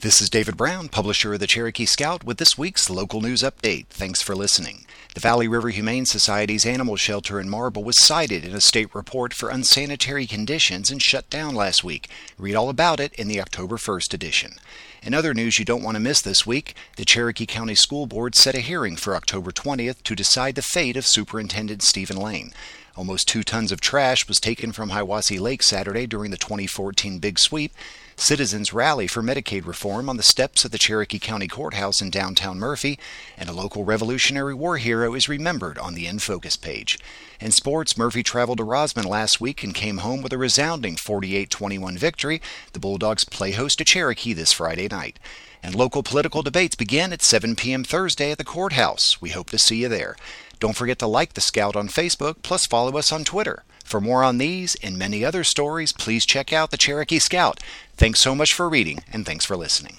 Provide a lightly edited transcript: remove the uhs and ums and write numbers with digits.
This is David Brown, publisher of the Cherokee Scout, with this week's local news update. Thanks for listening. The Valley River Humane Society's animal shelter in Marble was cited in a state report for unsanitary conditions and shut down last week. Read all about it in the October 1st edition. In other news you don't want to miss this week, the Cherokee County School Board set a hearing for October 20th to decide the fate of Superintendent Stephen Lane. Almost 2 tons of trash was taken from Hiwassee Lake Saturday during the 2014 Big Sweep. Citizens rally for Medicaid reform on the steps of the Cherokee County Courthouse in downtown Murphy, and a local Revolutionary War hero is remembered on the In Focus page. In sports, Murphy traveled to Rosman last week and came home with a resounding 48-21 victory. The Bulldogs play host to Cherokee this Friday night. And local political debates begin at 7 p.m. Thursday at the courthouse. We hope to see you there. Don't forget to like the Scout on Facebook, plus follow us on Twitter. For more on these and many other stories, please check out the Cherokee Scout. Thanks so much for reading, and thanks for listening.